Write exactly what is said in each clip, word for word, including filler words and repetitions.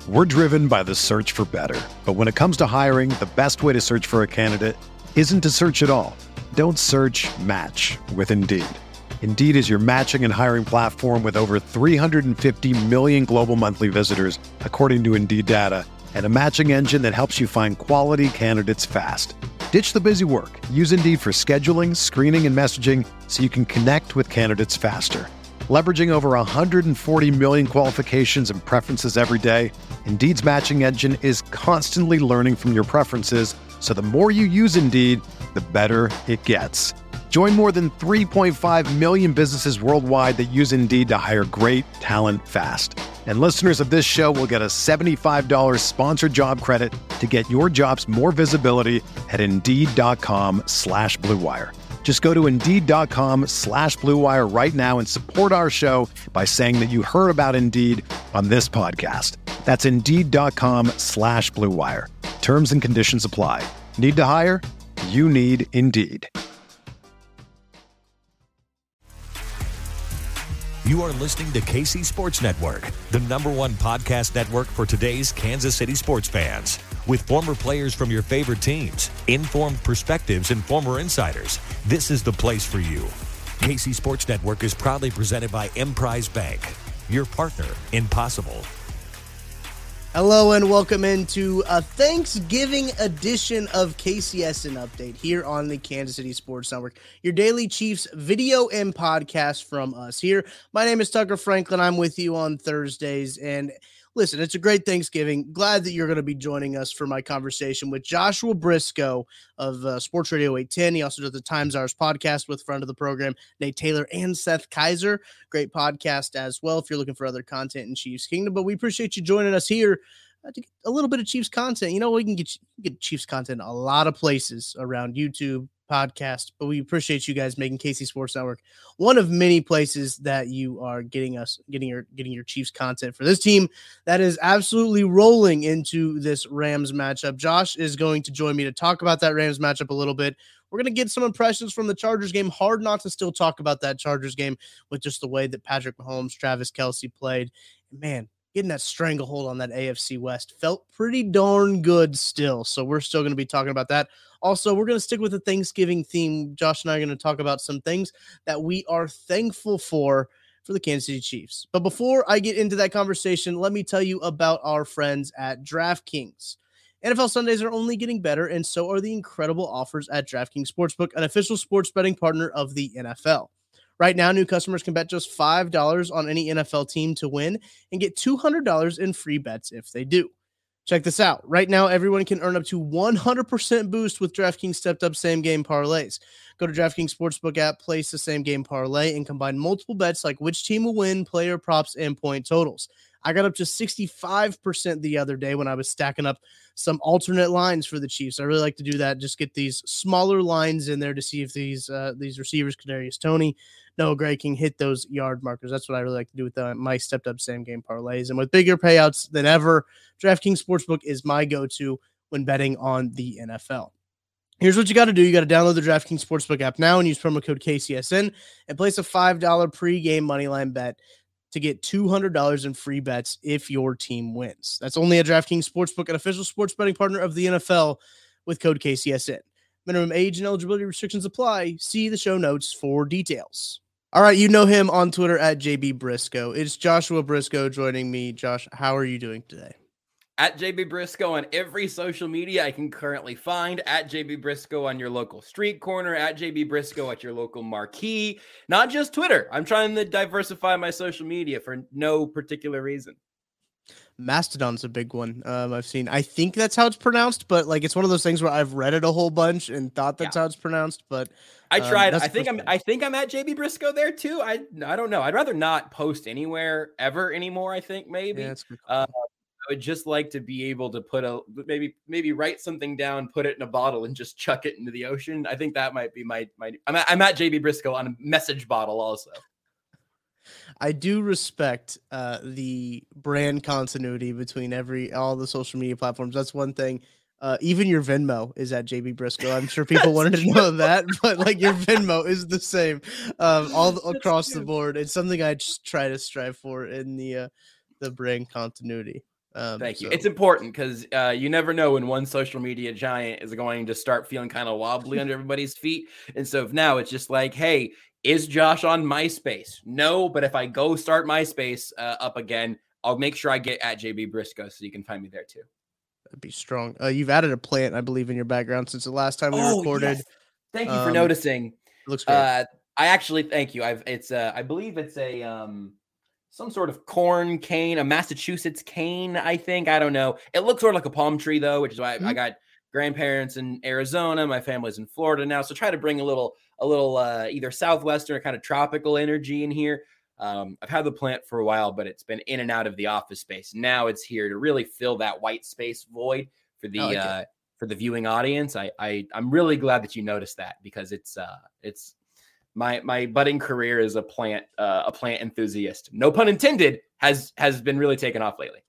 We're driven by the search for better. But when it comes to hiring, the best way to search for a candidate isn't to search at all. Don't search, match with Indeed. Indeed is your matching and hiring platform with over three hundred fifty million global monthly visitors, according to Indeed data, and a matching engine that helps you find quality candidates fast. Ditch the busy work. Use Indeed for scheduling, screening, and messaging so you can connect with candidates faster. Leveraging over one hundred forty million qualifications and preferences every day, Indeed's matching engine is constantly learning from your preferences, so the more you use Indeed, the better it gets. Join more than three point five million businesses worldwide that use Indeed to hire great talent fast. And listeners of this show will get a seventy-five dollars sponsored job credit to get your jobs more visibility at Indeed.com slash Blue Wire. Just go to Indeed.com slash Blue Wire right now and support our show by saying that you heard about Indeed on this podcast. That's Indeed.com slash Blue Wire. Terms and conditions apply. Need to hire? You need Indeed. You are listening to K C Sports Network, the number one podcast network for today's Kansas City sports fans. With former players from your favorite teams, informed perspectives, and former insiders, this is the place for you. K C Sports Network is proudly presented by Emprise Bank, your partner in possible. Hello and welcome into a Thanksgiving edition of K C S N Update here on the Kansas City Sports Network, your daily Chiefs video and podcast from us here. My name is Tucker Franklin. I'm with you on Thursdays, and listen, it's a great Thanksgiving. Glad that you're going to be joining us for my conversation with Joshua Briscoe of uh, Sports Radio eight ten. He also does the Times Hours podcast with friend of the program, Nate Taylor and Seth Kaiser. Great podcast as well if you're looking for other content in Chiefs Kingdom. But we appreciate you joining us here uh, to get a little bit of Chiefs content. You know, we can get, get Chiefs content a lot of places around YouTube, podcast, but we appreciate you guys making K C Sports Network one of many places that you are getting us getting your getting your Chiefs content for this team that is absolutely rolling into this Rams matchup. Josh is going to join me to talk about that Rams matchup a little bit. We're going to get some impressions from the Chargers game. Hard not to still talk about that Chargers game with just the way that Patrick Mahomes, Travis Kelce played. Man, getting that stranglehold on that A F C West felt pretty darn good still. So we're still going to be talking about that. Also, we're going to stick with the Thanksgiving theme. Josh and I are going to talk about some things that we are thankful for for the Kansas City Chiefs. But before I get into that conversation, let me tell you about our friends at DraftKings. N F L Sundays are only getting better, and so are the incredible offers at DraftKings Sportsbook, an official sports betting partner of the N F L. Right now, new customers can bet just five dollars on any N F L team to win and get two hundred dollars in free bets if they do. Check this out. Right now, everyone can earn up to one hundred percent boost with DraftKings stepped-up same-game parlays. Go to DraftKings Sportsbook app, place the same-game parlay, and combine multiple bets like which team will win, player props, and point totals. I got up to sixty-five percent the other day when I was stacking up some alternate lines for the Chiefs. I really like to do that. Just get these smaller lines in there to see if these uh, these receivers, Kadarius Toney, Noah Gray, can hit those yard markers. That's what I really like to do with the, my stepped-up same-game parlays. And with bigger payouts than ever, DraftKings Sportsbook is my go-to when betting on the N F L. Here's what you got to do. You got to download the DraftKings Sportsbook app now and use promo code K C S N and place a five dollars pregame moneyline bet to get two hundred dollars in free bets if your team wins. That's only at DraftKings Sportsbook, an official sports betting partner of the N F L, with code K C S N. Minimum age and eligibility restrictions apply. See the show notes for details. All right, you know him on Twitter at J B Briscoe. It's Joshua Briscoe joining me. Josh, how are you doing today? At J B Briscoe on every social media I can currently find. At J B Briscoe on your local street corner. At J B Briscoe at your local marquee. Not just Twitter. I'm trying to diversify my social media for no particular reason. Mastodon's a big one. Um, I've seen. I think that's how it's pronounced, but like it's one of those things where I've read it a whole bunch and thought that's yeah. how it's pronounced. But I um, tried. I think I'm. Thing. I think I'm at J B Briscoe there too. I I don't know. I'd rather not post anywhere ever anymore. I think maybe. Yeah, that's cool. uh, I would just like to be able to put a maybe maybe write something down, put it in a bottle, and just chuck it into the ocean. I think that might be my my. I'm at, I'm at J B Briscoe on a message bottle also. I do respect uh, the brand continuity between every all the social media platforms. That's one thing. Uh, even your Venmo is at J B Briscoe. I'm sure people wanted to know that, but like your Venmo is the same um, all across the board. It's something I just try to strive for in the uh, the brand continuity. Um, Thank you. So. It's important because uh, you never know when one social media giant is going to start feeling kind of wobbly under everybody's feet. And so if now it's just like, hey, is Josh on MySpace? No, but if I go start MySpace uh, up again, I'll make sure I get at J B Briscoe so you can find me there too. That'd be strong. Uh, you've added a plant, I believe, in your background since the last time we oh, recorded. Yes. Thank you for um, noticing. It looks great. Uh, I actually thank you. I've it's uh, I believe it's a um some sort of corn cane, a Massachusetts cane, I think. I don't know. It looks sort of like a palm tree though, which is why mm-hmm. I, I got grandparents in Arizona. My family's in Florida now, so try to bring a little a little uh, either southwestern or kind of tropical energy in here. Um, I've had the plant for a while, but it's been in and out of the office space. Now it's here to really fill that white space void for the like uh, for the viewing audience. I, I I'm really glad that you noticed that because it's uh it's my my budding career as a plant uh, a plant enthusiast, no pun intended, has has been really taken off lately.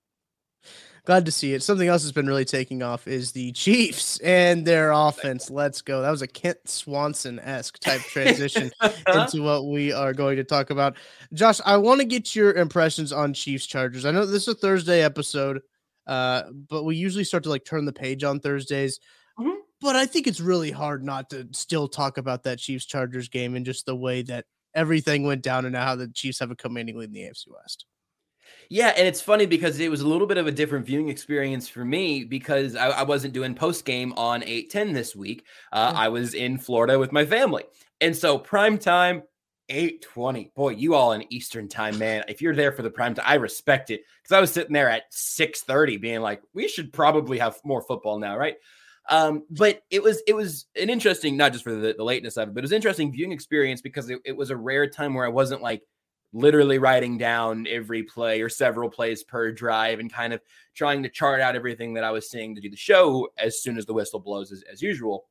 Glad to see it. Something else that's been really taking off is the Chiefs and their offense. Let's go. That was a Kent Swanson-esque type transition into what we are going to talk about. Josh, I want to get your impressions on Chiefs Chargers. I know this is a Thursday episode, uh, but we usually start to like turn the page on Thursdays. Mm-hmm. But I think it's really hard not to still talk about that Chiefs Chargers game and just the way that everything went down and how the Chiefs have a commanding lead in the A F C West. Yeah, and it's funny because it was a little bit of a different viewing experience for me because I, I wasn't doing post game on eight ten this week. Uh, yeah. I was in Florida with my family. And so prime time, eight twenty. Boy, you all in Eastern time, man. If you're there for the prime time, I respect it because I was sitting there at six thirty being like, we should probably have more football now, right? Um, but it was it was an interesting, not just for the, the lateness of it, but it was an interesting viewing experience because it, it was a rare time where I wasn't like literally writing down every play or several plays per drive and kind of trying to chart out everything that I was seeing to do the show as soon as the whistle blows as, as usual.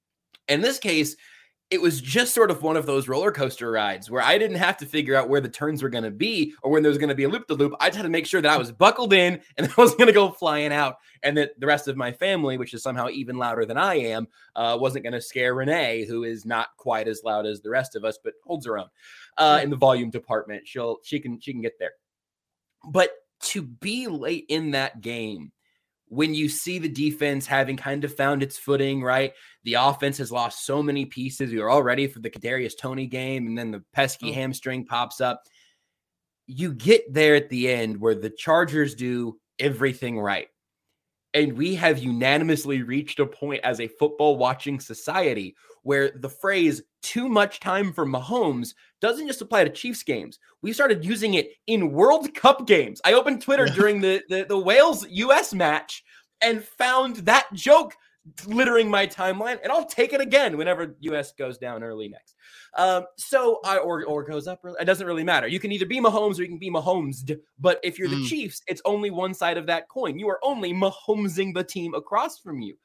In this case, it was just sort of one of those roller coaster rides where I didn't have to figure out where the turns were going to be or when there was going to be a loop to loop. I just had to make sure that I was buckled in and I wasn't going to go flying out and that the rest of my family, which is somehow even louder than I am, uh, wasn't going to scare Renee, who is not quite as loud as the rest of us, but holds her own uh, in the volume department. She'll, she can, she can get there. But to be late in that game, when you see the defense having kind of found its footing, right? The offense has lost so many pieces. We were all ready for the Kadarius Toney game, and then the pesky oh. hamstring pops up. You get there at the end where the Chargers do everything right. And we have unanimously reached a point as a football watching society where the phrase too much time for Mahomes doesn't just apply to Chiefs games. We started using it in World Cup games. I opened Twitter during the, the, the Wales U S match and found that joke littering my timeline, and I'll take it again whenever U S goes down early next. Um, so I or or goes up early. It doesn't really matter. You can either be Mahomes or you can be Mahomesed. But if you're mm. the Chiefs, it's only one side of that coin. You are only Mahomesing the team across from you.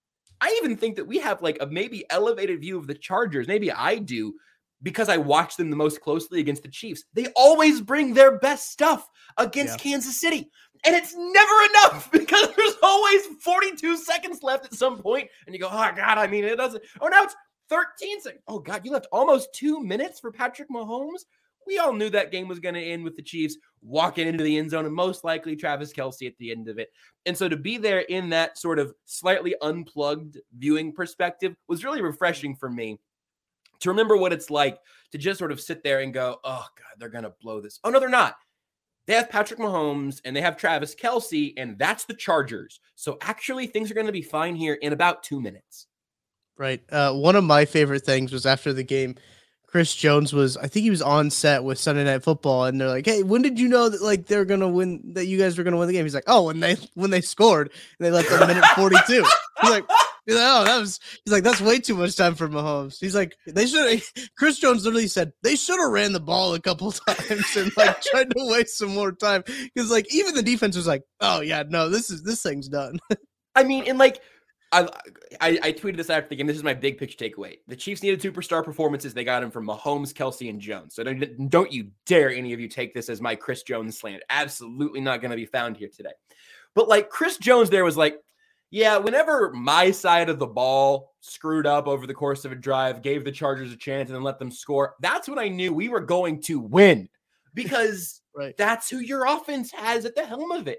I even think that we have like a maybe elevated view of the Chargers. Maybe I do because I watch them the most closely against the Chiefs. They always bring their best stuff against yeah. Kansas City. And it's never enough because there's always forty-two seconds left at some point, and you go, oh, God, I mean, it doesn't. Oh, now it's thirteen seconds. Oh, God, you left almost two minutes for Patrick Mahomes? We all knew that game was going to end with the Chiefs walking into the end zone and most likely Travis Kelce at the end of it. And so to be there in that sort of slightly unplugged viewing perspective was really refreshing for me to remember what it's like to just sort of sit there and go, oh, God, they're going to blow this. Oh, no, they're not. They have Patrick Mahomes and they have Travis Kelce, and that's the Chargers. So actually things are going to be fine here in about two minutes. Right. Uh, one of my favorite things was after the game, Chris Jones was, I think he was on set with Sunday Night Football, and they're like, hey, when did you know that like they're going to win, that you guys were going to win the game? He's like, oh, when they, when they scored, and they left a minute forty-two. He's like, he's like, oh, that was, he's like, that's way too much time for Mahomes. He's like, they should, Chris Jones literally said, they should have ran the ball a couple times and like tried to waste some more time. Cause like, even the defense was like, oh yeah, no, this is, this thing's done. I mean, and like, I, I I tweeted this after the game. This is my big picture takeaway. The Chiefs needed superstar performances. They got them from Mahomes, Kelce, and Jones. So don't, don't you dare any of you take this as my Chris Jones slant. Absolutely not going to be found here today. But like Chris Jones there was like, yeah, whenever my side of the ball screwed up over the course of a drive, gave the Chargers a chance and then let them score, that's when I knew we were going to win because right. that's who your offense has at the helm of it.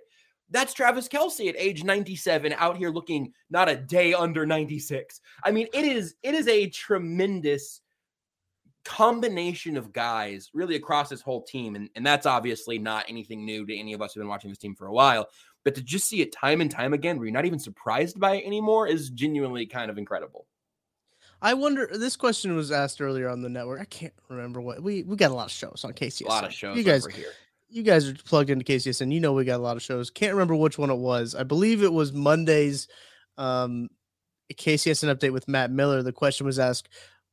That's Travis Kelce at age ninety-seven out here looking not a day under ninety-six. I mean, it is it is a tremendous combination of guys really across this whole team. And, and that's obviously not anything new to any of us who've been watching this team for a while. But to just see it time and time again where you're not even surprised by it anymore is genuinely kind of incredible. I wonder, this question was asked earlier on the network. I can't remember what, we we got a lot of shows on K C S N. A lot of shows you guys, over here. You guys are plugged into K C S N. You know we got a lot of shows. Can't remember which one it was. I believe it was Monday's um, K C S N update with Matt Miller. The question was asked,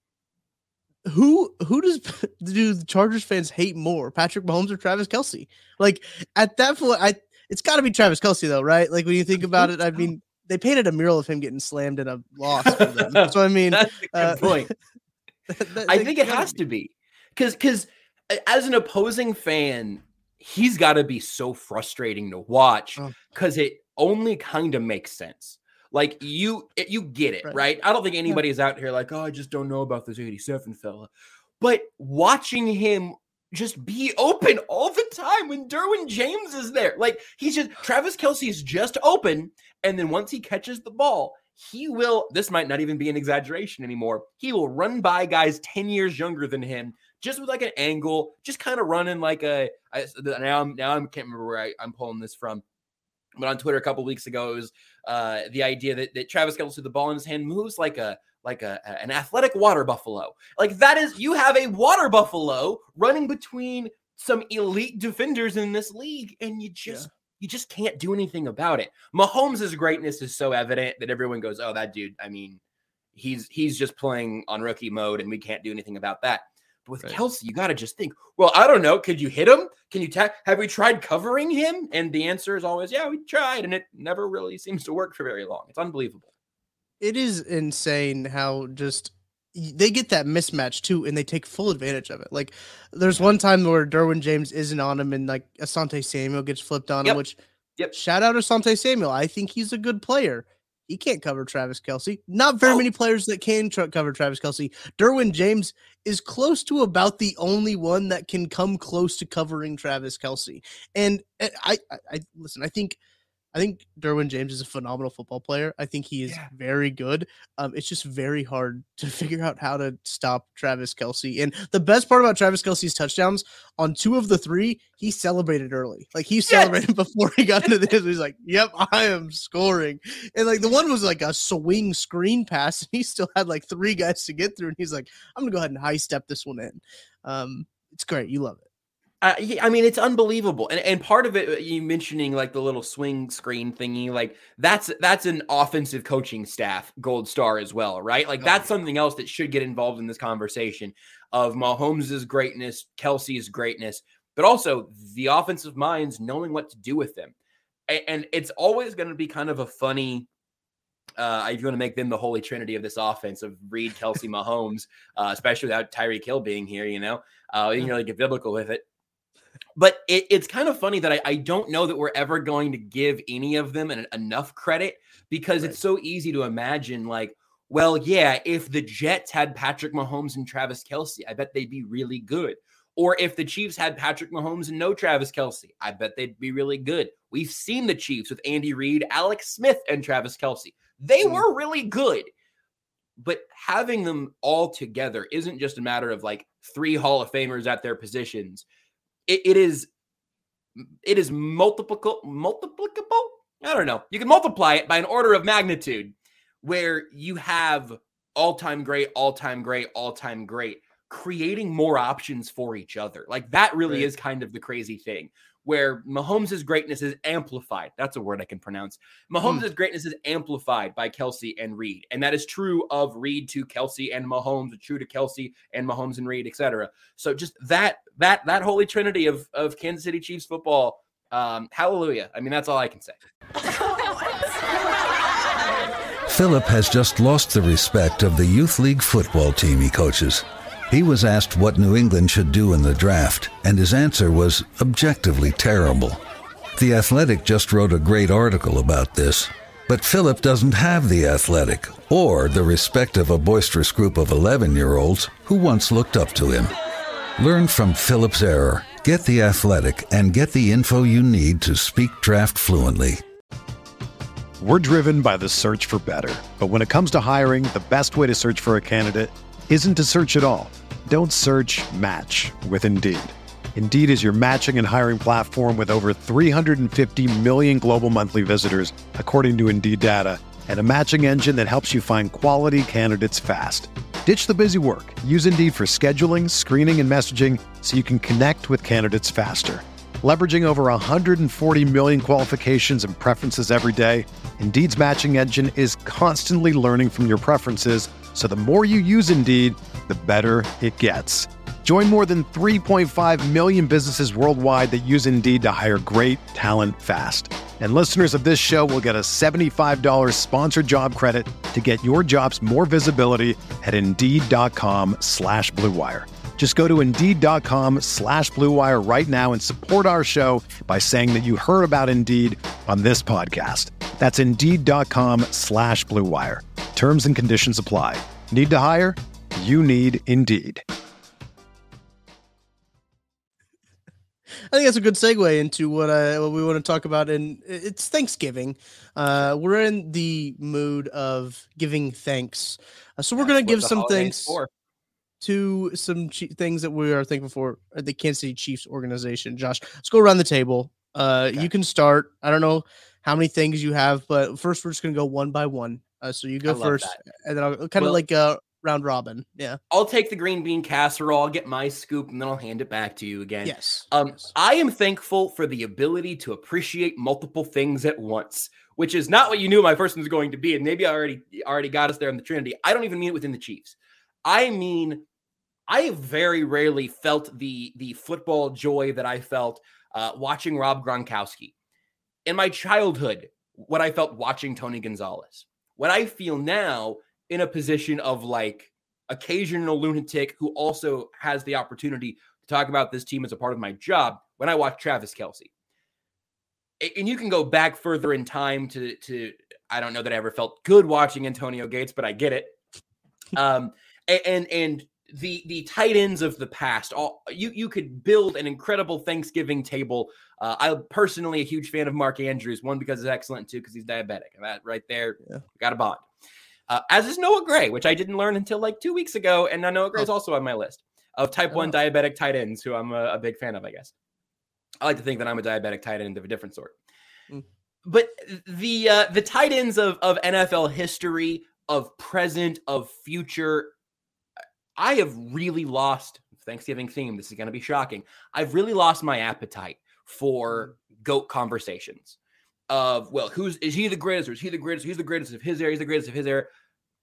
who who does do the Chargers fans hate more, Patrick Mahomes or Travis Kelce? Like, at that point, I it's got to be Travis Kelce, though, right? Like, when you think about it, I mean, they painted a mural of him getting slammed in a loss for them. So, I mean, that's a good uh, point. that, that, I think it has be. to be. Because because as an opposing fan, he's got to be so frustrating to watch because oh. it only kind of makes sense. Like, you you get it, right? right? I don't think anybody is out here like, oh, I just don't know about this eighty-seven fella. But watching him just be open all the time when Derwin James is there. Like, he's just, Travis Kelce is just open. And then once he catches the ball, he will, this might not even be an exaggeration anymore. He will run by guys ten years younger than him, just with like an angle, just kind of running like a, I, now I'm, now I can't remember where I, I'm pulling this from. But on Twitter a couple weeks ago, it was uh, the idea that, that Travis Kelce with the ball in his hand moves like a like a, a an athletic water buffalo. Like, that is, you have a water buffalo running between some elite defenders in this league, and you just yeah. you just can't do anything about it. Mahomes' greatness is so evident that everyone goes, "Oh, that dude. I mean, he's he's just playing on rookie mode, and we can't do anything about that." But with right. Kelce, you got to just think, well, I don't know. Could you hit him? Can you tag? Have we tried covering him? And the answer is always, yeah, we tried. And it never really seems to work for very long. It's unbelievable. It is insane how just they get that mismatch too, and they take full advantage of it. Like, there's one time where Derwin James isn't on him, and like Asante Samuel gets flipped on yep. him, which yep. shout out Asante Samuel. I think he's a good player. He can't cover Travis Kelce. Not very oh. many players that can tr- cover Travis Kelce. Derwin James is close to about the only one that can come close to covering Travis Kelce. And I, I, I listen, I think, I think Derwin James is a phenomenal football player. I think he is yeah. very good. Um, it's just very hard to figure out how to stop Travis Kelce. And the best part about Travis Kelce's touchdowns, on two of the three, he celebrated early. Like, he celebrated yes. before he got into this. He's like, yep, I am scoring. And like, the one was like a swing screen pass, and he still had like three guys to get through. And he's like, I'm going to go ahead and high step this one in. Um, it's great. You love it. Uh, I mean, it's unbelievable. And and part of it, you mentioning like the little swing screen thingy, like that's that's an offensive coaching staff gold star as well, right? Like, that's something else that should get involved in this conversation of Mahomes' greatness, Kelce's greatness, but also the offensive minds knowing what to do with them. And, and it's always going to be kind of a funny, uh, if you want to make them the holy trinity of this offense of Reed, Kelce, Mahomes, uh, especially without Tyreek Hill being here, you know, uh, you can really get biblical with it. But it, it's kind of funny that I, I don't know that we're ever going to give any of them an, enough credit, because right. it's so easy to imagine, like, well, yeah, if the Jets had Patrick Mahomes and Travis Kelce, I bet they'd be really good. Or if the Chiefs had Patrick Mahomes and no Travis Kelce, I bet they'd be really good. We've seen the Chiefs with Andy Reid, Alex Smith, and Travis Kelce. They mm-hmm. were really good. But having them all together isn't just a matter of like three Hall of Famers at their positions. It, it is, it is multiple, multiplicable. I don't know. You can multiply it by an order of magnitude, where you have all-time great, all-time great, all-time great, creating more options for each other. Like, that really right. is kind of the crazy thing, where Mahomes' greatness is amplified. That's a word I can pronounce. Mahomes' mm. greatness is amplified by Kelce and Reed. And that is true of Reed to Kelce and Mahomes, true to Kelce and Mahomes and Reed, et cetera. So just that, that, that holy trinity of, of Kansas City Chiefs football, um, hallelujah. I mean, that's all I can say. Philip has just lost the respect of the youth league football team he coaches. He was asked what New England should do in the draft, and his answer was objectively terrible. The Athletic just wrote a great article about this, but Philip doesn't have the Athletic or the respect of a boisterous group of eleven-year-olds who once looked up to him. Learn from Philip's error Get The Athletic and get the info you need to speak draft fluently. We're driven by the search for better. But when it comes to hiring, the best way to search for a candidate isn't to search at all. Don't search, match with Indeed. Indeed is your matching and hiring platform with over three hundred fifty million global monthly visitors, according to Indeed data, and a matching engine that helps you find quality candidates fast. Ditch the busy work. Use Indeed for scheduling, screening, and messaging so you can connect with candidates faster. Leveraging over one hundred forty million qualifications and preferences every day, Indeed's matching engine is constantly learning from your preferences, so the more you use Indeed, the better it gets. Join more than three point five million businesses worldwide that use Indeed to hire great talent fast. And listeners of this show will get a seventy-five dollars sponsored job credit to get your jobs more visibility at Indeed.com slash Blue Wire. Just go to Indeed.com slash Blue Wire right now and support our show by saying that you heard about Indeed on this podcast. That's Indeed.com slash Blue Wire. Terms and conditions apply. Need to hire? You need Indeed. I think that's a good segue into what, I, what we want to talk about. And it's Thanksgiving. Uh, we're in the mood of giving thanks. Uh, so we're going to give some thanks for. to some che- things that we are thankful for at the Kansas City Chiefs organization. Josh, let's go around the table. Uh, okay. You can start. I don't know how many things you have, but first we're just going to go one by one. Uh, so you go first, that. and then I'll kind of well, like a round robin. Yeah. I'll take the green bean casserole. I'll get my scoop, and then I'll hand it back to you again. Yes. Um, yes. I am thankful for the ability to appreciate multiple things at once, which is not what you knew my first one was going to be. And maybe I already already got us there in the Trinity. I don't even mean it within the Chiefs. I mean, I have very rarely felt the, the football joy that I felt uh, watching Rob Gronkowski. In my childhood, what I felt watching Tony Gonzalez. What I feel now in a position of like occasional lunatic who also has the opportunity to talk about this team as a part of my job when I watch Travis Kelce. And you can go back further in time to, to I don't know that I ever felt good watching Antonio Gates, but I get it. Um, and, and the, the tight ends of the past, all you, you could build an incredible Thanksgiving table. Uh, I'm personally a huge fan of Mark Andrews, one, because he's excellent, two, because he's diabetic. And that right there, yeah. Got a bond. Uh, as is Noah Gray, which I didn't learn until like two weeks ago. And now Noah Gray is oh. also on my list of type oh. one diabetic tight ends, who I'm a, a big fan of, I guess. I like to think that I'm a diabetic tight end of a different sort. Mm. But the uh, the tight ends of, of N F L history, of present, of future, I have really lost, Thanksgiving theme, this is going to be shocking, I've really lost my appetite for GOAT conversations. Of, well, who's is he the greatest, or is he the greatest? He's the greatest of his era. He's the greatest of his era.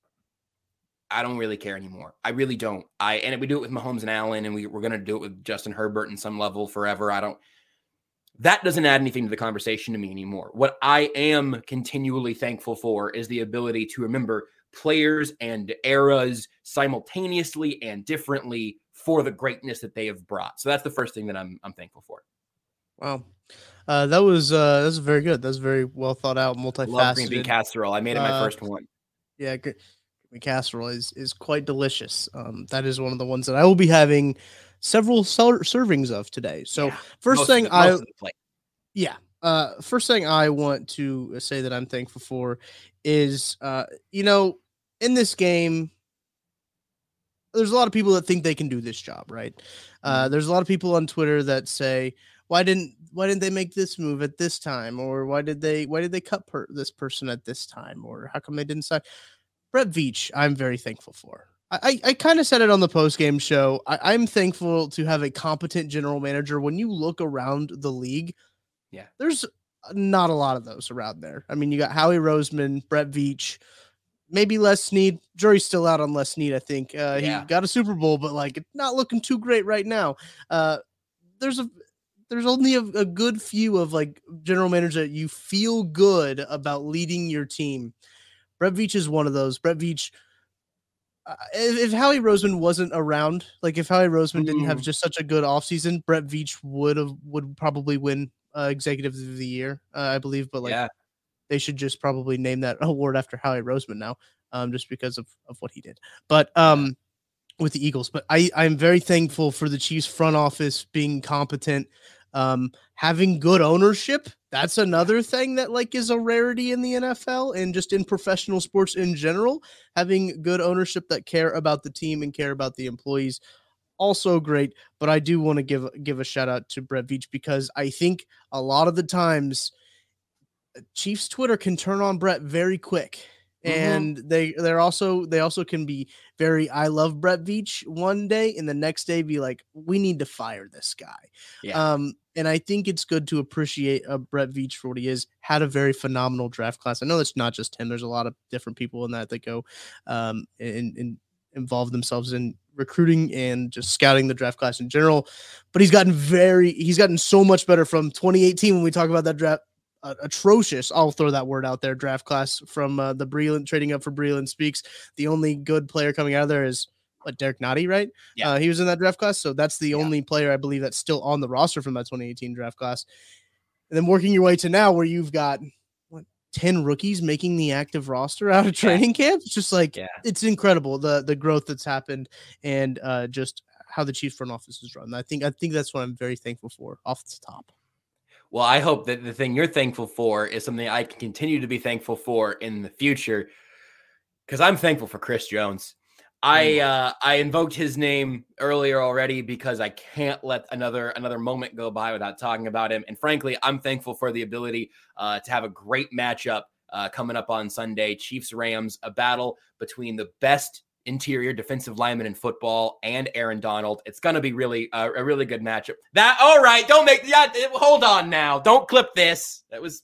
I don't really care anymore. I really don't. I and we do it with Mahomes and Allen, and we, we're going to do it with Justin Herbert in some level forever. I don't. That doesn't add anything to the conversation to me anymore. What I am continually thankful for is the ability to remember players and eras simultaneously and differently for the greatness that they have brought. So that's the first thing that I'm I'm thankful for. Wow. Uh, that was uh, that was very good. That was very well thought out, multifaceted. Love green bean casserole. I made it my uh, first one. Yeah, green bean casserole is is quite delicious. Um, that is one of the ones that I will be having several ser- servings of today. So yeah, first thing the, I, yeah, uh, first thing I want to say that I'm thankful for is, uh, you know, in this game, there's a lot of people that think they can do this job, right? Uh, there's a lot of people on Twitter that say, Why didn't why didn't they make this move at this time? Or why did they why did they cut per, this person at this time? Or how come they didn't sign Brett Veach? I'm very thankful for. I I, I kind of said it on the post game show. I, I'm thankful to have a competent general manager. When you look around the league, yeah, there's not a lot of those around there. I mean, you got Howie Roseman, Brett Veach, maybe Les Snead. Jury's still out on Les Snead. I think uh, yeah. he got a Super Bowl, but like it's not looking too great right now. Uh, there's a There's only a, a good few of like general managers that you feel good about leading your team. Brett Veach is one of those. Brett Veach, uh, if, if Howie Roseman wasn't around, like if Howie Roseman mm. didn't have just such a good offseason, Brett Veach would have would probably win uh, Executive of the Year, uh, I believe. But like, yeah. they should just probably name that award after Howie Roseman now, um, just because of, of what he did. But um, with the Eagles. But I, I'm very thankful for the Chiefs front office being competent, um, having good ownership. That's another thing that like is a rarity in the N F L and just in professional sports in general. Having good ownership that care about the team and care about the employees, also great. But I do want to give give a shout out to Brett Veach, because I think a lot of the times Chiefs Twitter can turn on Brett very quick. And mm-hmm. they they're also they also can be very I love Brett Veach one day and the next day be like, we need to fire this guy. Yeah. Um, and I think it's good to appreciate uh, Brett Veach for what he is. Had a very phenomenal draft class. I know it's not just him. There's a lot of different people in that that go um and, and involve themselves in recruiting and just scouting the draft class in general. But he's gotten very he's gotten so much better from twenty eighteen when we talk about that draft. Uh, atrocious. I'll throw that word out there. Draft class from uh, the Breeland trading up for Breeland Speaks. The only good player coming out of there is what Derek Nottie, right? Yeah, uh, he was in that draft class, so that's the yeah. only player I believe that's still on the roster from that twenty eighteen draft class. And then working your way to now, where you've got what ten rookies making the active roster out of training yeah. camp. It's just like yeah. it's incredible the the growth that's happened and uh, just how the Chiefs front office is run. I think I think that's what I'm very thankful for off the top. Well, I hope that the thing you're thankful for is something I can continue to be thankful for in the future, because I'm thankful for Chris Jones. I uh, I invoked his name earlier already because I can't let another another moment go by without talking about him. And frankly, I'm thankful for the ability uh, to have a great matchup uh, coming up on Sunday. Chiefs-Rams, a battle between the best interior defensive lineman in football and Aaron Donald. It's going to be really uh, a really good matchup. That all right? Don't make yeah. Hold on now. Don't clip this. That was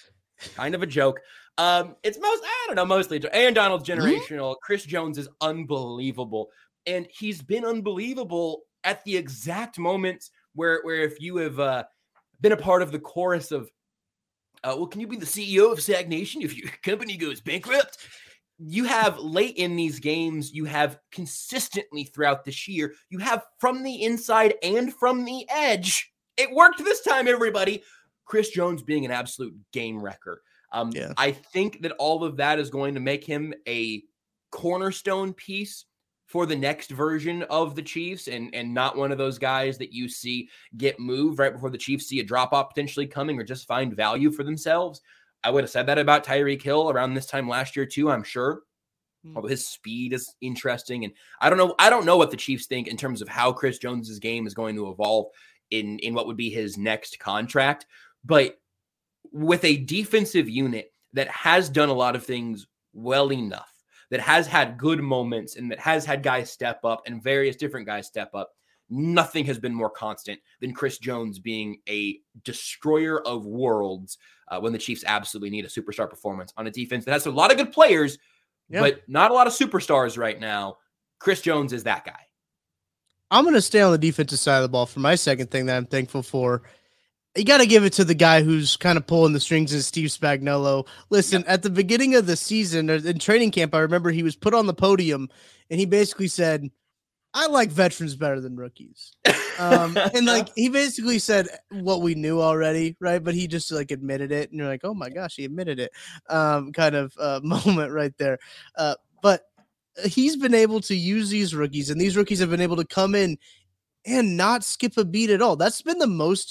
kind of a joke. Um, it's most I don't know. Mostly Aaron Donald's generational. Mm-hmm. Chris Jones is unbelievable, and he's been unbelievable at the exact moments where where if you have uh, been a part of the chorus of, uh, well, can you be the C E O of Stagnation if your company goes bankrupt? You have late in these games, you have consistently throughout this year, you have from the inside and from the edge. It worked this time, everybody. Chris Jones being an absolute game wrecker. Um, yeah. I think that all of that is going to make him a cornerstone piece for the next version of the Chiefs, and, and not one of those guys that you see get moved right before the Chiefs see a drop-off potentially coming or just find value for themselves. I would have said that about Tyreek Hill around this time last year too, I'm sure. Mm. Although his speed is interesting. And I don't know, I don't know what the Chiefs think in terms of how Chris Jones's game is going to evolve in, in what would be his next contract. But with a defensive unit that has done a lot of things well enough, that has had good moments and that has had guys step up and various different guys step up, nothing has been more constant than Chris Jones being a destroyer of worlds uh, when the Chiefs absolutely need a superstar performance on a defense that has a lot of good players, yep. but not a lot of superstars right now. Chris Jones is that guy. I'm going to stay on the defensive side of the ball for my second thing that I'm thankful for. You got to give it to the guy who's kind of pulling the strings, is Steve Spagnuolo. Listen, yep. at the beginning of the season, in training camp, I remember he was put on the podium and he basically said, I like veterans better than rookies. Um, and like, he basically said what we knew already. Right. But he just like admitted it. And you're like, oh my gosh, he admitted it. Um, kind of uh moment right there. Uh, but he's been able to use these rookies, and these rookies have been able to come in and not skip a beat at all. That's been the most,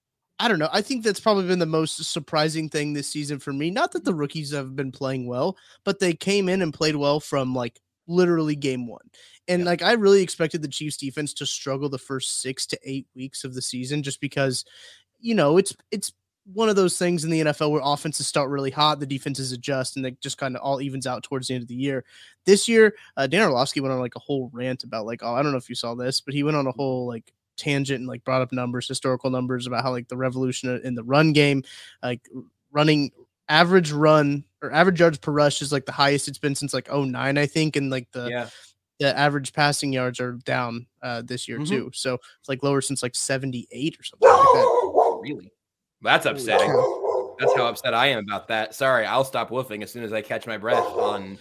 I don't know. I think that's probably been the most surprising thing this season for me. Not that the rookies have been playing well, but they came in and played well from like literally game one. And yeah. like, I really expected the Chiefs defense to struggle the first six to eight weeks of the season, just because, you know, it's, it's one of those things in the N F L where offenses start really hot, the defenses adjust, and they just kind of all evens out towards the end of the year. This year, uh, Dan Orlovsky went on like a whole rant about like, oh, I don't know if you saw this, but he went on a whole like tangent and like brought up numbers, historical numbers about how like the revolution in the run game, like running average run or average yards per rush is like the highest it's been since like oh nine, I think. And like the, yeah. the average passing yards are down uh, this year mm-hmm. too. So it's like lower since like seventy-eight or something like that. Really? That's upsetting. That's how upset I am about that. Sorry, I'll stop woofing as soon as I catch my breath on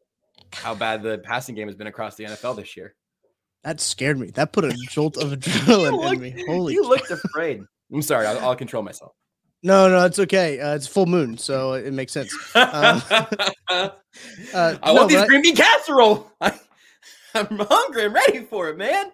how bad the passing game has been across the N F L this year. That scared me. That put a jolt of adrenaline looked, in me. Holy You looked afraid. I'm sorry. I'll, I'll control myself. No, no, it's okay. Uh, it's full moon, so it makes sense. Um, uh, I no, want these green bean casserole. I'm hungry. I'm ready for it, man.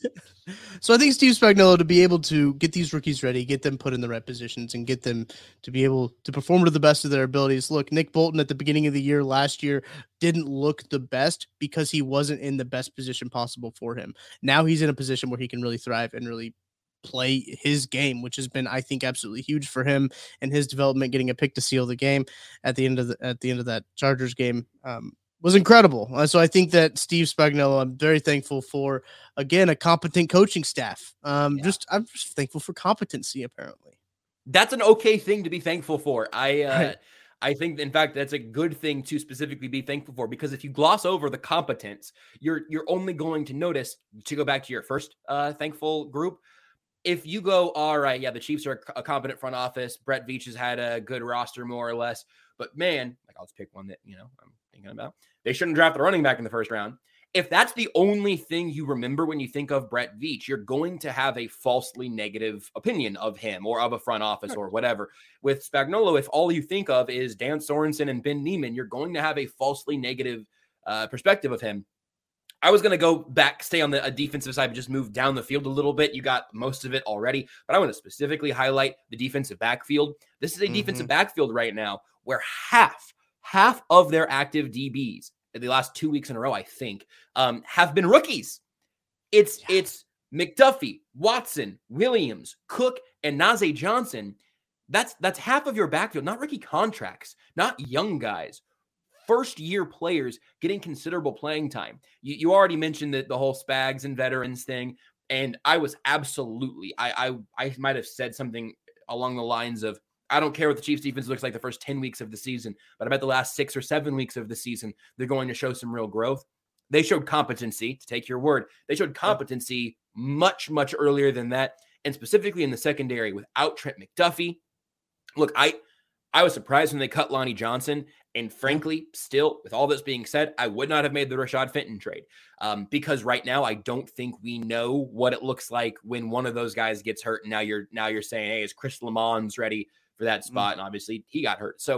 So I think Steve Spagnuolo, to be able to get these rookies ready, get them put in the right positions, and get them to be able to perform to the best of their abilities. Look, Nick Bolton at the beginning of the year last year didn't look the best because he wasn't in the best position possible for him. Now he's in a position where he can really thrive and really play his game, which has been, I think, absolutely huge for him and his development. Getting a pick to seal the game at the end of the at the end of that Chargers game um, was incredible. Uh, so I think that Steve Spagnuolo, I'm very thankful for, again, a competent coaching staff. Um, yeah. Just I'm just thankful for competency. Apparently, that's an okay thing to be thankful for. I uh, right. I think, in fact, that's a good thing to specifically be thankful for, because if you gloss over the competence, you're you're only going to notice, to go back to your first uh, thankful group. If you go, all right, yeah, the Chiefs are a competent front office. Brett Veach has had a good roster, more or less. But man, like I'll just pick one that, you know, I'm thinking about. They shouldn't draft the running back in the first round. If that's the only thing you remember when you think of Brett Veach, you're going to have a falsely negative opinion of him or of a front office or whatever. With Spagnuolo, if all you think of is Dan Sorensen and Ben Neiman, you're going to have a falsely negative uh, perspective of him. I was going to go back, stay on the a defensive side, but just move down the field a little bit. You got most of it already, but I want to specifically highlight the defensive backfield. This is a mm-hmm. defensive backfield right now where half, half of their active D Bs in the last two weeks in a row, I think, um, have been rookies. It's, yeah. it's McDuffie, Watson, Williams, Cook, and Najee Johnson. That's, that's half of your backfield, not rookie contracts, not young guys. First-year players getting considerable playing time. You, you already mentioned the, the whole Spags and veterans thing, and I was absolutely, I, I, I might have said something along the lines of, I don't care what the Chiefs defense looks like the first ten weeks of the season, but I bet the last six or seven weeks of the season, they're going to show some real growth. They showed competency, to take your word. They showed competency much, much earlier than that, and specifically in the secondary without Trent McDuffie. Look, I I was surprised when they cut Lonnie Johnson. And frankly, still, with all this being said, I would not have made the Rashad Fenton trade um, because right now I don't think we know what it looks like when one of those guys gets hurt. And now you're now you're saying, hey, is Chris Lamons ready for that spot? Mm-hmm. And obviously he got hurt. So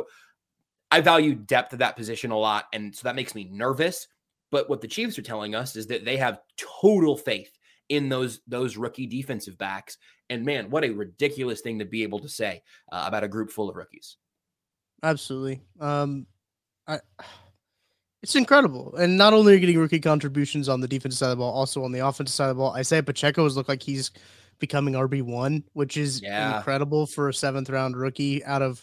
I value depth of that position a lot. And so that makes me nervous. But what the Chiefs are telling us is that they have total faith in those, those rookie defensive backs. And man, what a ridiculous thing to be able to say uh, about a group full of rookies. Absolutely. Um, I, it's incredible. And not only are you getting rookie contributions on the defensive side of the ball, also on the offensive side of the ball. Isaiah Pacheco has looked like he's becoming R B one, which is yeah. incredible for a seventh round rookie out of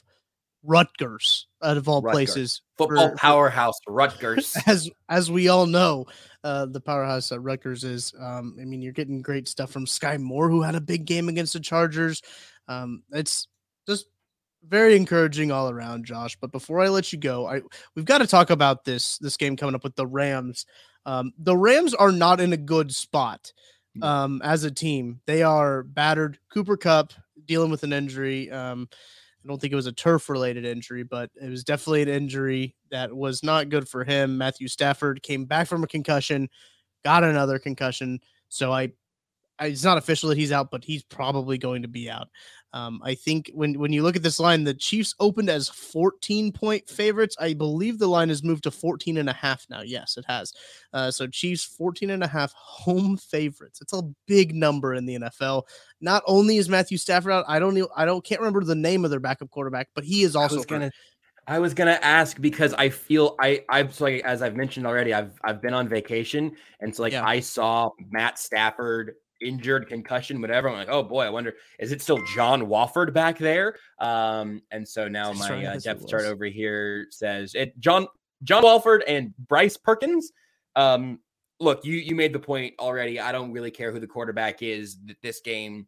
Rutgers, out of all Rutgers. places. Football for, powerhouse, Rutgers. As as we all know, uh, the powerhouse that Rutgers is. Um, I mean, you're getting great stuff from Sky Moore, who had a big game against the Chargers. Um, it's just very encouraging all around, Josh. But before I let you go, I we've got to talk about this this game coming up with the Rams. Um, the Rams are not in a good spot um, as a team. They are battered. Cooper Kupp dealing with an injury. Um, I don't think it was a turf-related injury, but it was definitely an injury that was not good for him. Matthew Stafford came back from a concussion, got another concussion. So I, I it's not official that he's out, but he's probably going to be out. Um, I think when, when you look at this line, the Chiefs opened as fourteen point favorites. I believe the line has moved to fourteen and a half now. Yes, it has. Uh, so Chiefs fourteen and a half home favorites. It's a big number in the N F L. Not only is Matthew Stafford out, I don't know, I don't can't remember the name of their backup quarterback, but he is also I was gonna, I was gonna ask because I feel I I've so like, as I've mentioned already, I've I've been on vacation, and so like yeah. I saw Matt Stafford injured, concussion, whatever. I'm like, oh boy, I wonder, is it still John Wofford back there? Um, and so now my right, uh, depth chart over here says it John John Wofford and Bryce Perkins. Um, look, you you made the point already. I don't really care who the quarterback is. This game,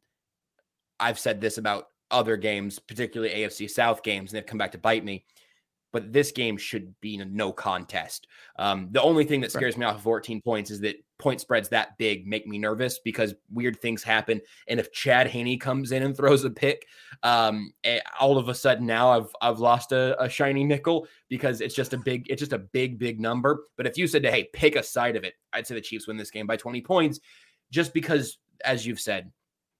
I've said this about other games, particularly A F C South games, and they've come back to bite me. But this game should be no contest. Um, the only thing that scares right. me off of fourteen points is that point spreads that big make me nervous because weird things happen. And if Chad Henne comes in and throws a pick, um, all of a sudden now I've I've lost a, a shiny nickel because it's just a big it's just a big big number. But if you said, hey, pick a side of it, I'd say the Chiefs win this game by twenty points, just because, as you've said,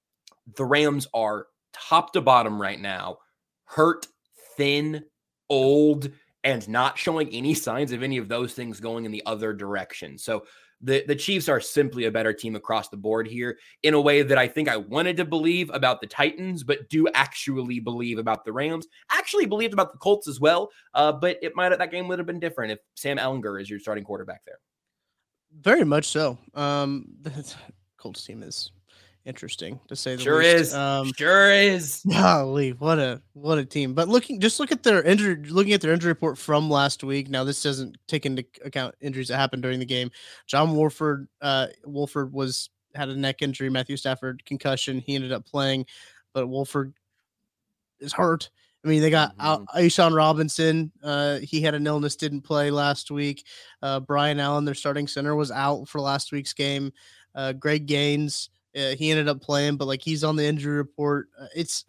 the Rams are top to bottom right now, hurt, thin, old, and not showing any signs of any of those things going in the other direction. So the, the Chiefs are simply a better team across the board here in a way that I think I wanted to believe about the Titans, but do actually believe about the Rams. Actually believed about the Colts as well, uh, but it might have, that game would have been different if Sam Ehlinger is your starting quarterback there. Very much so. Um, the Colts team is interesting to say the sure least. Is. Um, sure is. Golly, what a what a team! But looking, just look at their injury. Looking at their injury report from last week. Now, this doesn't take into account injuries that happened during the game. John Wolford, uh, Wolford was had a neck injury. Matthew Stafford concussion. He ended up playing, but Wolford is hurt. I mean, they got mm-hmm. Aishan Robinson. Uh, he had an illness, didn't play last week. Uh, Brian Allen, their starting center, was out for last week's game. Uh, Greg Gaines. Uh, he ended up playing, but like he's on the injury report. Uh, it's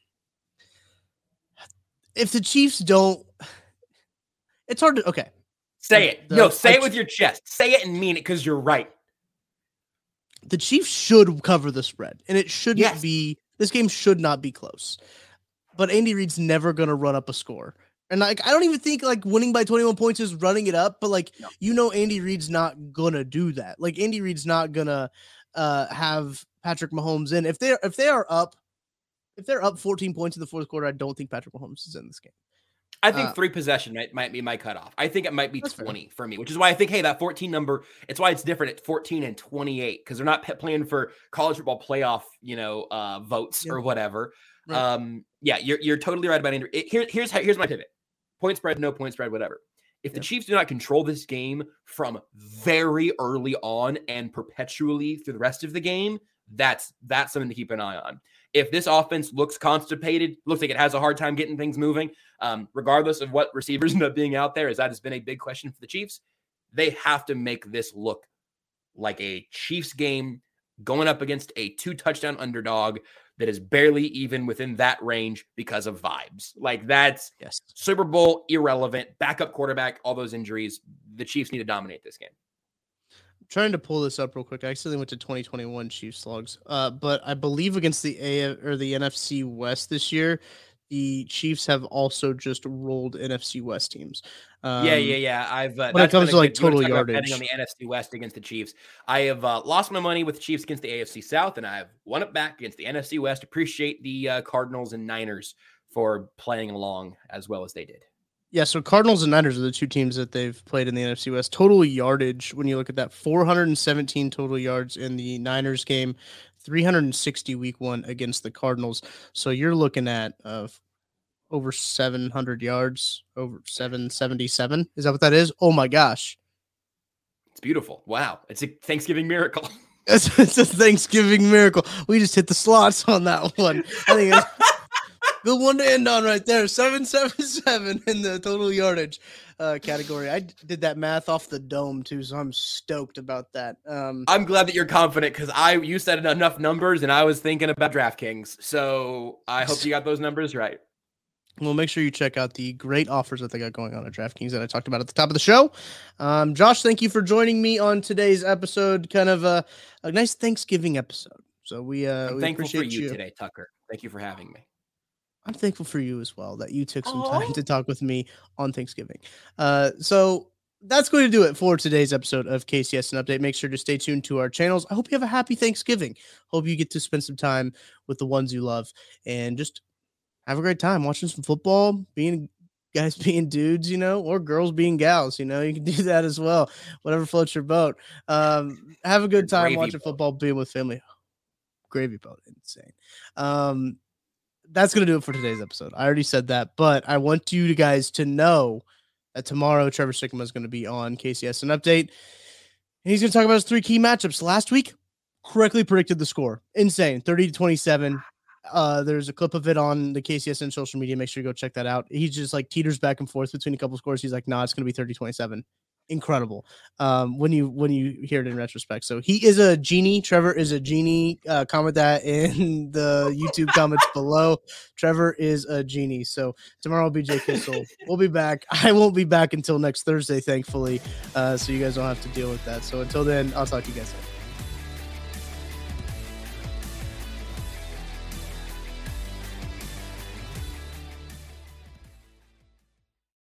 if the Chiefs don't, it's hard to okay. Say it. The, no, say it with your chest. Say it and mean it because you're right. The Chiefs should cover the spread, and it shouldn't yes. be. This game should not be close. But Andy Reid's never gonna run up a score, and like I don't even think like winning by twenty-one points is running it up. But like no. you know, Andy Reid's not gonna do that. Like Andy Reid's not gonna. Uh, have Patrick Mahomes in. If they're if they are up, if they're up fourteen points in the fourth quarter, I don't think Patrick Mahomes is in this game. I think uh, three possession might, might be my cutoff. I think it might be twenty fair. For me, which is why I think, hey, that fourteen number, it's why it's different at fourteen and twenty-eight, because they're not p- playing for college football playoff, you know, uh, votes yeah. or whatever. Right. Um, yeah, you're you're totally right about Andrew. It, here, here's how, here's my pivot: point spread, no point spread, whatever. If the yeah. Chiefs do not control this game from very early on and perpetually through the rest of the game, that's that's something to keep an eye on. If this offense looks constipated, looks like it has a hard time getting things moving, um, regardless of what receivers end up being out there, as that has been a big question for the Chiefs, they have to make this look like a Chiefs game going up against a two-touchdown underdog that is barely even within that range because of vibes. Like that's yes. Super Bowl irrelevant, backup quarterback, all those injuries. The Chiefs need to dominate this game. I'm trying to pull this up real quick. I actually went to twenty twenty-one Chiefs logs, uh, but I believe against the A or the N F C West this year, the Chiefs have also just rolled N F C West teams. Um, yeah, yeah, yeah. I've uh, when it comes to like total yardage betting on the N F C West against the Chiefs, I have uh, lost my money with the Chiefs against the A F C South, and I've won it back against the N F C West. Appreciate the uh, Cardinals and Niners for playing along as well as they did. Yeah, so Cardinals and Niners are the two teams that they've played in the N F C West. Total yardage, when you look at that, four hundred seventeen total yards in the Niners game, three hundred sixty week one against the Cardinals. So you're looking at uh, over seven hundred yards, over seven seventy-seven. Is that what that is? Oh my gosh. It's beautiful. Wow. It's a Thanksgiving miracle. It's, it's a Thanksgiving miracle. We just hit the slots on that one. I think it's the one to end on right there. seven seventy-seven in the total yardage uh, category. I did that math off the dome too, so I'm stoked about that. Um, I'm glad that you're confident because I you said enough numbers and I was thinking about DraftKings. So I hope you got those numbers right. Well, make sure you check out the great offers that they got going on at DraftKings that I talked about at the top of the show. Um, Josh, thank you for joining me on today's episode. Kind of a, a nice Thanksgiving episode. So we, uh, I'm we thankful appreciate for you, you today, Tucker. Thank you for having me. I'm thankful for you as well that you took some Aww. time to talk with me on Thanksgiving. Uh, so that's going to do it for today's episode of K C S N Update. Make sure to stay tuned to our channels. I hope you have a happy Thanksgiving. Hope you get to spend some time with the ones you love and just have a great time watching some football, being guys being dudes, you know, or girls being gals, you know, you can do that as well. Whatever floats your boat. Um, have a good time Gravy watching boat. football, being with family. Gravy boat. Insane. Um, that's going to do it for today's episode. I already said that, but I want you guys to know that tomorrow Trevor Sikkema is going to be on K C S N Update. And he's going to talk about his three key matchups. Last week, correctly predicted the score. Insane. thirty to twenty-seven. Uh, there's a clip of it on the K C S N social media. Make sure you go check that out. He just like teeters back and forth between a couple scores. He's like, nah, it's going to be thirty twenty-seven. Incredible. Um, when you, when you hear it in retrospect. So he is a genie. Trevor is a genie. Uh, comment that in the YouTube comments below. Trevor is a genie. So tomorrow will be Jay Kissel. We'll be back. I won't be back until next Thursday, thankfully. Uh, so you guys don't have to deal with that. So until then, I'll talk to you guys later.